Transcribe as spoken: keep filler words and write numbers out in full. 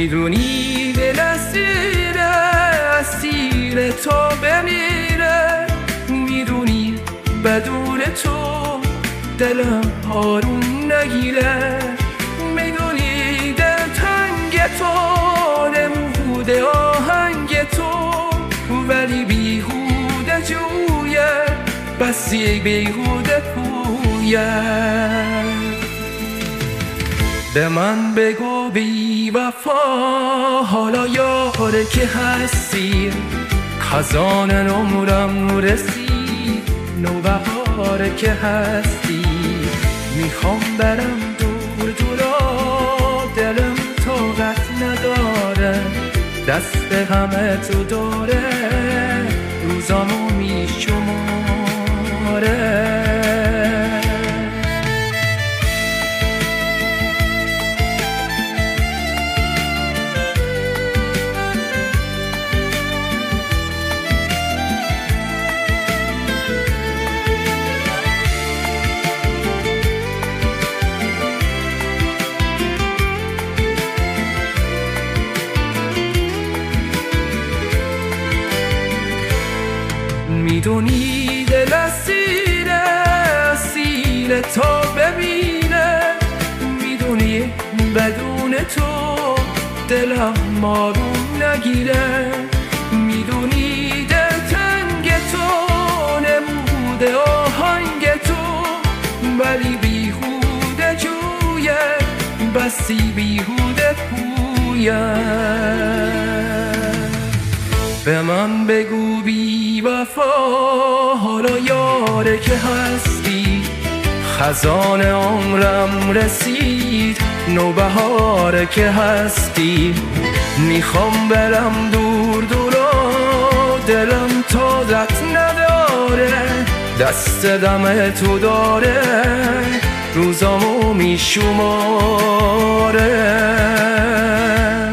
میدونی دل اسیره اسیر تا بمیره، میدونی بدون تو دلم آروم نگیره، میدونی دل تنگ تو نموده آهنگ تو، ولی بیهوده جویه بسی بیهوده پویه. به من بگو بی وفا حالا یاره که هستی، خزان عمرم رسید نوبهاره که هستی، میخوام برم دور دورا دلم طاقت نداره، دست همه تو داره روزامو میشماره. میدونی دل اسیره اسیر تا ببینه، میدونی بدون تو دلم آروم نگیره، میدونی دل تنگ تو نموده آهنگ تو، ولی بیهوده جویه بسی بیهوده پویه. به من بگو بی وفا حالا یاره که هستی، خزان عمرم رسید نوبهاره که هستی، میخوام برم دور دورا دلم طاقت نداره، دست دم تو داره روزامو میشماره.